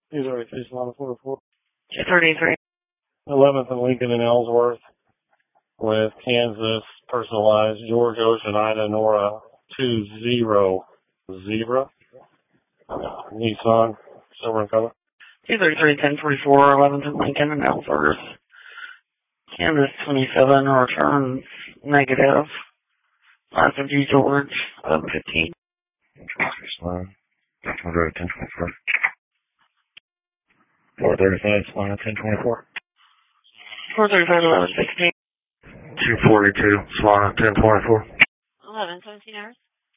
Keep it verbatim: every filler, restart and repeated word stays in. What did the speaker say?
two thirty-three, Solana four oh four. two thirty-three. eleventh and Lincoln and Ellsworth with Kansas personalized George Ocean Ida Nora two zero zero. Nissan, silver in color. two thirty-three, ten forty-four, eleventh and Lincoln and Ellsworth. Kansas twenty-seven, returns negative. five fifty George, eleven fifteen. Solana, ten twenty-four. four thirty-five, Solana, ten twenty-four. four thirty-five, eleven sixteen. two forty-two, Solana, ten twenty-four. eleven seventeen hours.